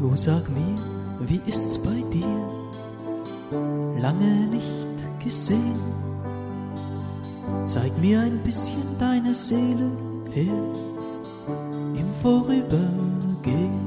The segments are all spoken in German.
Du sag mir, wie ist's bei dir? Lange nicht gesehen. Zeig mir ein bisschen deine Seele her im Vorübergehen.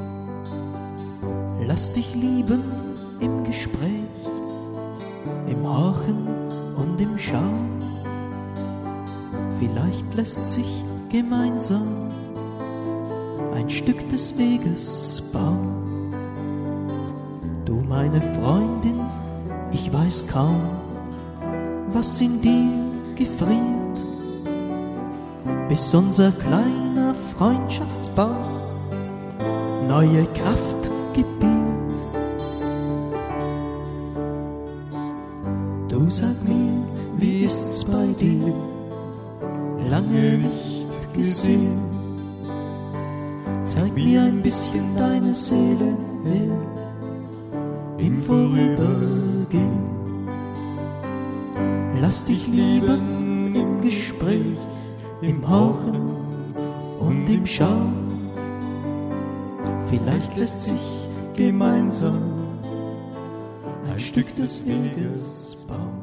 Lass dich lieben im Gespräch, im Horchen und im Schauen. Vielleicht lässt sich gemeinsam ein Stück des Weges bauen. Du meine Freundin, ich weiß kaum, was in dir gefriert, bis unser kleiner Freundschaftsbau neue Kraft gebiert. Du sag mir, wie ist's bei dir? Lange nicht gesehen. Zeig mir ein bisschen deine Seele her im Vorübergehen. Lass dich lieben im Gespräch, im Horchen und im Schauen. Vielleicht lässt sich gemeinsam ein Stück des Weges bauen.